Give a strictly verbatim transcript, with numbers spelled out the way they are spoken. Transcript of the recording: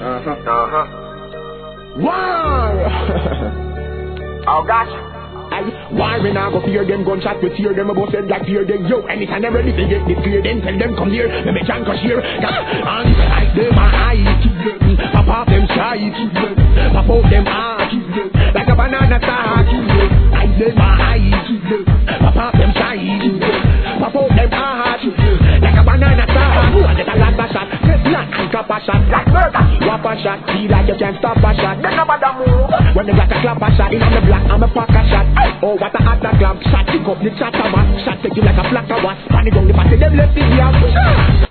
Uh-huh. Uh-huh. War! Oh, gotcha. Aye, why when I go fear them, gunshot with fear them, about said like fear them. Yo, anytime they're ready to get the fear them, tell them come here, let me junk us here. And if I like them, I keep them, pop off them shy, keep them, pop out them eye, keep them, like a banana star, keep them, like them eye, keep them, pop off them shy, keep them, pop out them eye, keep them, like a banana star. Who want get a lot of shot, get black and clap a shot, like murder, whop a shot, feel like you can't stop a shot, then nobody move. When they got a clap a shot, in on the black, I'm a pack a shot. Oh, what a hot a clamp, shot, pick up the chatter, shot, take you like a flatter, what, panic on the party, them left it here.